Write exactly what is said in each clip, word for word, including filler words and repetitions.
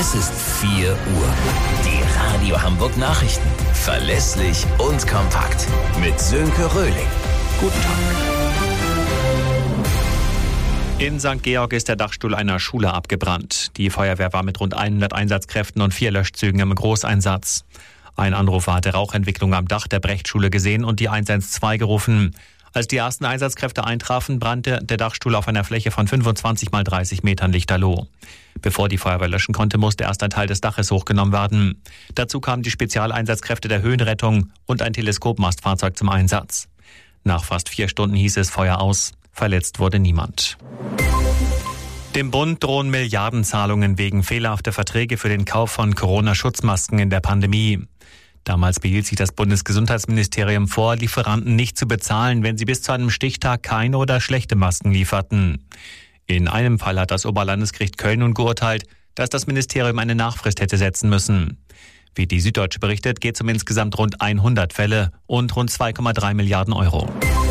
Es ist vier Uhr. Die Radio Hamburg Nachrichten. Verlässlich und kompakt. Mit Sönke Röhling. Guten Tag. In Sankt Georg ist der Dachstuhl einer Schule abgebrannt. Die Feuerwehr war mit rund hundert Einsatzkräften und vier Löschzügen im Großeinsatz. Ein Anrufer hatte Rauchentwicklung am Dach der Brechtschule gesehen und die eins eins zwei gerufen. Als die ersten Einsatzkräfte eintrafen, brannte der Dachstuhl auf einer Fläche von fünfundzwanzig mal dreißig Metern lichterloh. Bevor die Feuerwehr löschen konnte, musste erst ein Teil des Daches hochgenommen werden. Dazu kamen die Spezialeinsatzkräfte der Höhenrettung und ein Teleskopmastfahrzeug zum Einsatz. Nach fast vier Stunden hieß es Feuer aus. Verletzt wurde niemand. Dem Bund drohen Milliardenzahlungen wegen fehlerhafter Verträge für den Kauf von Corona-Schutzmasken in der Pandemie. Damals behielt sich das Bundesgesundheitsministerium vor, Lieferanten nicht zu bezahlen, wenn sie bis zu einem Stichtag keine oder schlechte Masken lieferten. In einem Fall hat das Oberlandesgericht Köln nun geurteilt, dass das Ministerium eine Nachfrist hätte setzen müssen. Wie die Süddeutsche berichtet, geht es um insgesamt rund hundert Fälle und rund zwei Komma drei Milliarden Euro.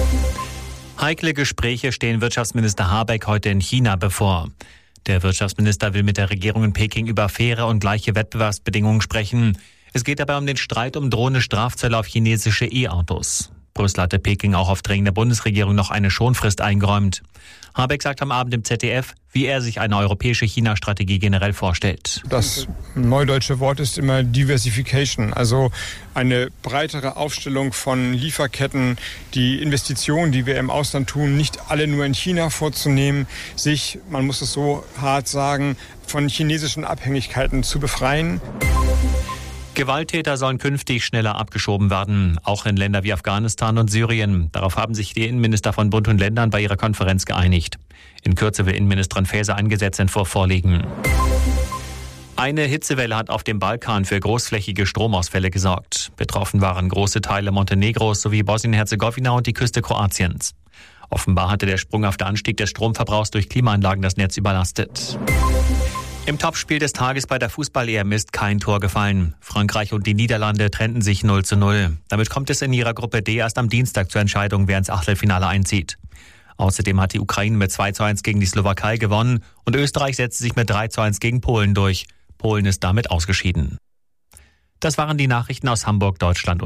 Heikle Gespräche stehen Wirtschaftsminister Habeck heute in China bevor. Der Wirtschaftsminister will mit der Regierung in Peking über faire und gleiche Wettbewerbsbedingungen sprechen. Es geht dabei um den Streit um drohende Strafzölle auf chinesische E-Autos. Brüssel hatte Peking auch auf Drängen der Bundesregierung noch eine Schonfrist eingeräumt. Habeck sagt am Abend im Z D F, wie er sich eine europäische China-Strategie generell vorstellt. Das neudeutsche Wort ist immer Diversification, also eine breitere Aufstellung von Lieferketten, die Investitionen, die wir im Ausland tun, nicht alle nur in China vorzunehmen, sich, man muss es so hart sagen, von chinesischen Abhängigkeiten zu befreien. Gewalttäter sollen künftig schneller abgeschoben werden, auch in Länder wie Afghanistan und Syrien. Darauf haben sich die Innenminister von Bund und Ländern bei ihrer Konferenz geeinigt. In Kürze will Innenministerin Faeser ein Gesetzentwurf vorlegen. Eine Hitzewelle hat auf dem Balkan für großflächige Stromausfälle gesorgt. Betroffen waren große Teile Montenegros sowie Bosnien-Herzegowina und die Küste Kroatiens. Offenbar hatte der sprunghafte Anstieg des Stromverbrauchs durch Klimaanlagen das Netz überlastet. Im Topspiel des Tages bei der Fußball-E M ist kein Tor gefallen. Frankreich und die Niederlande trennten sich null zu null. Damit kommt es in ihrer Gruppe D erst am Dienstag zur Entscheidung, wer ins Achtelfinale einzieht. Außerdem hat die Ukraine mit zwei zu eins gegen die Slowakei gewonnen und Österreich setzte sich mit drei zu eins gegen Polen durch. Polen ist damit ausgeschieden. Das waren die Nachrichten aus Hamburg, Deutschland und